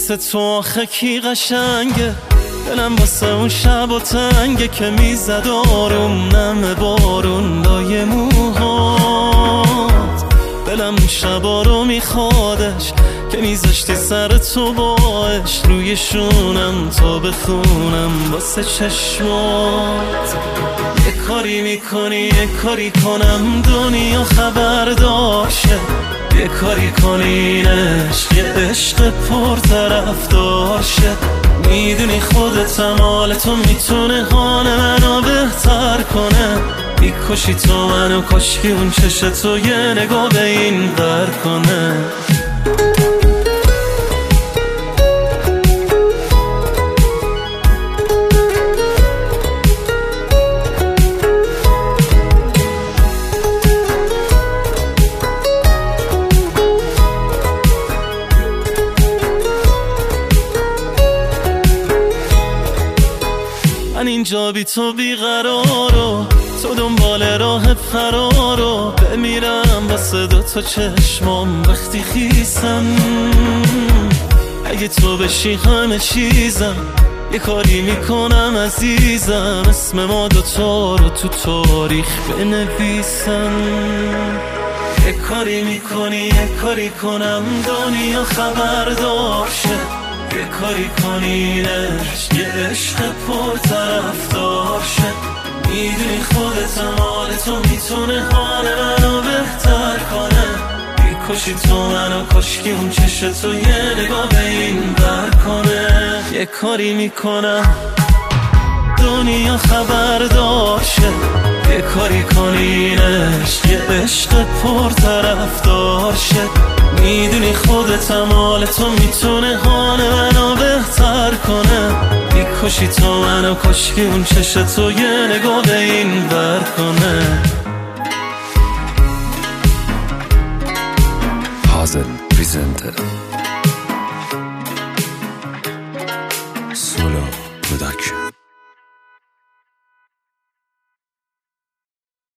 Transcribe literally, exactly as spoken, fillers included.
مثل تو آخه کی قشنگه، دلم واسه اون شب و تنگه که میزد آروم نم بارون لای موهات. دلم اون شبا رو میخوادش که میذاشتی سر تو باش روی شونم تا بخونم واسه چشمات. یه کاری میکنی یه کاری کنم دنیا خبردار شه، یه کاری کنی این عشق یه عشق پر طرفدار شه. میدونی خودتم حال تو میتونه حال منو بهتر کنه، میکشی تو منو کاشکی اون چشم تو یه نگاه به این ور کنه. من اینجا بی تو بیقرارو، تو دنبال راه فرارو، بمیرم واسه دو تا چشمام وقتی خیسم. اگه تو بشی همه چیزم، یه کاری میکنم عزیزم، اسم ما دوتا رو تو تاریخ بنویسم. یه کاری میکنی یه کاری کنم دنیا خبردار شه، یه کاری کنی عشق یه عشق پر طرفدار شه. میدونی خودتم حال تو میتونه حال منو بهتر کنه، میکشی تو منو کاشکی اون چشم تو یه نگاه به این بر کنه. یه کاری میکنم دنیا خبردار شه، یه کاری کنی عشق یه عشق پر طرفدار شه. میدونی خودتم حال تو میتونه حال منو بهتر کنه، میکشی تو منو کاشکی اون چشم تو یه نگاه به این ور کنه. Hazel presented